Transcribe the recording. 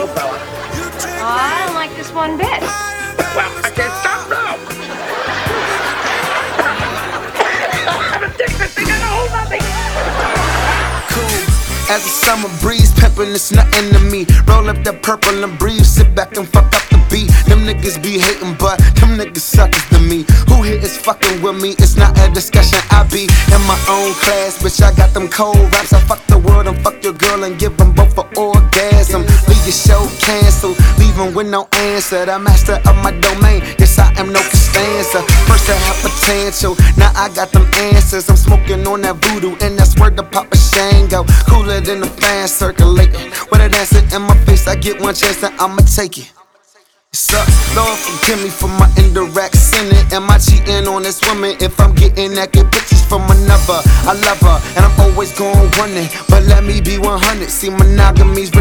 little fella. Oh, I don't like this one bit. Well, I can't stop now. I'm addicted. They got a hold of me. As the summer breeze, pimpin', it's nothing to me. Roll up that purple and breathe, sit back and fuck up the beat. Them niggas be hating, but them niggas suckers to me. Who here is fucking with me? It's not a discussion. I be in my own class, bitch. I got them cold raps. I fuck the world and fuck your girl and give them both an orgasm. Leave your show canceled, leave them with no answer. The master of my domain, yes, I am no Costanza. First I have potential, now I got them answers. I'm smoking on that voodoo, and that's where the Papa Shango. Cooler than the fan circulating. With a dancer in my face, I get one chance and I'ma take it. It's up, Lord forgive me for my indirect sinning. Am I cheating on this woman if I'm getting naked pictures from another? I love her and I'm always gon' run it, but let me be 100. See, monogamy's